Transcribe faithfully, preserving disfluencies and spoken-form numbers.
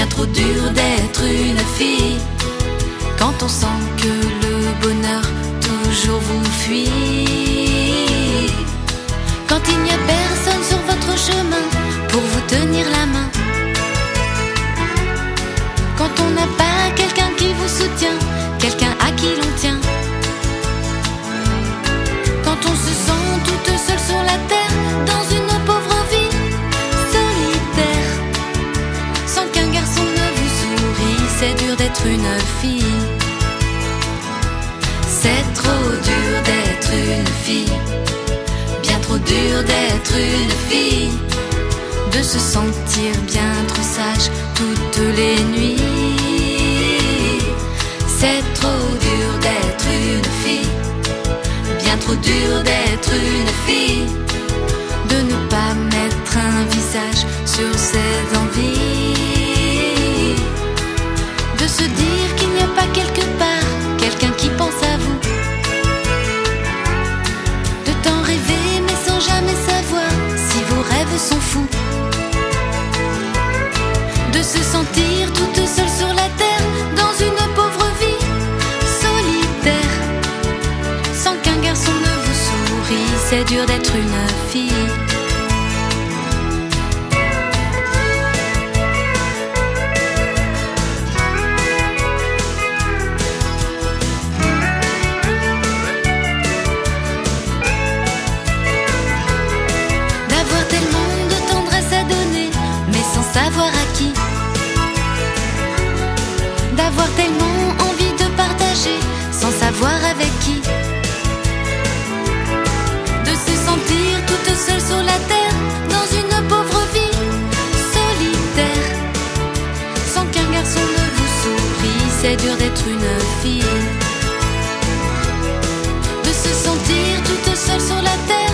trop dur d'être une fille quand on sent que le bonheur toujours vous fuit. Quand il n'y a personne sur votre chemin pour vous tenir la main. Quand on n'a pas quelqu'un qui vous soutient, quelqu'un à qui l'on tient. Quand on se sent toute seule sur la terre, dans une pauvre vie solitaire, sans qu'un garçon ne vous sourie, c'est dur d'être une fille. C'est trop dur d'être une fille, bien trop dur d'être une fille, de se sentir bien trop sage toutes les nuits. C'est trop dur d'être une fille, bien trop dur d'être une fille, de ne pas mettre un visage sur ses envies, de se dire qu'il n'y a pas quelque part quelqu'un qui pense à vous, de tant rêver mais sans jamais savoir si vos rêves sont fous, de se sentir toute seule sur la terre dans une pauvre vie solitaire, sans qu'un garçon ne vous sourie, c'est dur d'être une fille. D'avoir tellement de tendresse à donner, mais sans savoir à qui. D'avoir tellement envie de partager, sans savoir avec qui. De se sentir toute seule sur la terre, dans une pauvre vie solitaire, sans qu'un garçon ne vous sourie, c'est dur d'être une fille. De se sentir toute seule sur la terre,